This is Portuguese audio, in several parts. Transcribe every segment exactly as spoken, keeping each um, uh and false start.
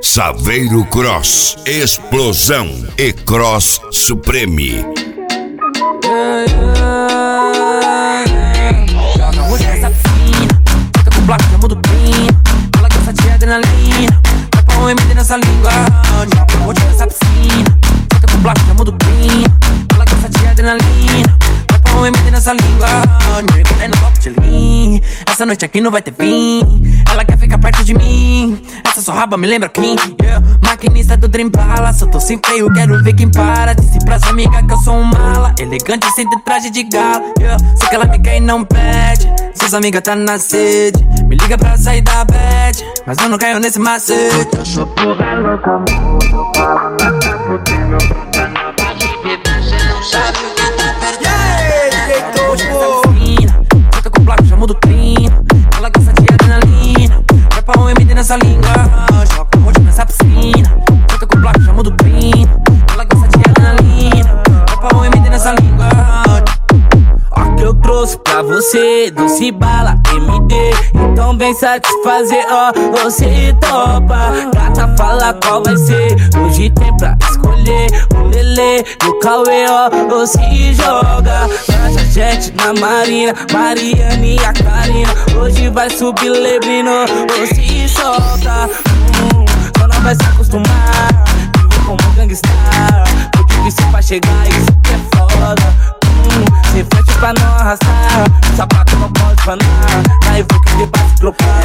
Saveiro Cross, Explosão e Cross Supreme. Joga hoje nessa piscina, fica com placa, muda o pino. Ela gosta de adrenalina, vai pra um M D nessa língua. Joga hoje nessa piscina, fica com placa, muda o pino. Ela gosta de adrenalina, vai pra um M D nessa língua. É no copo de lean, essa noite aqui não vai ter fim. Ela quer ficar perto de mim, essa sua raba me lembra quem? Yeah. Maquinista do Dream Palace, eu tô sem freio, quero ver quem para. Disse pras amigas que eu sou um mala, elegante sem ter traje de gala. Yeah. Sei que ela me quer e não pede, suas amigas tá na sede. Me liga pra sair da bad, mas eu não caio nesse macete. Essa porra louca, mundo fala, mas tá fudendo. Tá na base de bebê, cê não sabe o que tá perdendo. Fica com placa, já muda o trino. Ela gosta de adrenalina, vai pra um M D nessa língua. Joga um monte nessa piscina, fica com placa, já muda o trino. Ela gosta de adrenalina, vai pra um M D nessa língua. Ó que eu trouxe pra você, doce bala, M D. Então vem satisfazer, ó, você topa. Gata, fala qual vai ser, hoje tem pra escolher. O Lelê do Cauê, ó, você joga. Traz a gente na Marina, Mariana e a Karina. Hoje vai subir Lebrino, você solta. hum, Só não vai se acostumar, vivo como gangstar. Tô difícil pra chegar, isso que é foda. Sem frente pra não arrastar, sapato não pode fanar. Aí vou que debate trocar.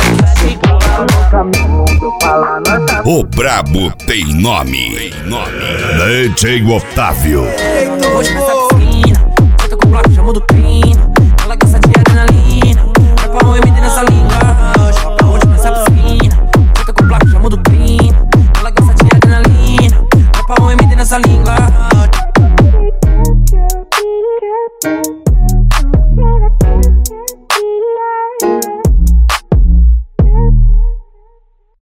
O brabo tem nome, tem nome. D J Otávio. Hoje nessa piscina, fica com placa, já muda o trino. Ela gosta de adrenalina, vai pra um M D nessa língua. Joga hoje nessa piscina, fica com placa, já muda o trino. Ela gosta de adrenalina, vai pra um M D nessa língua.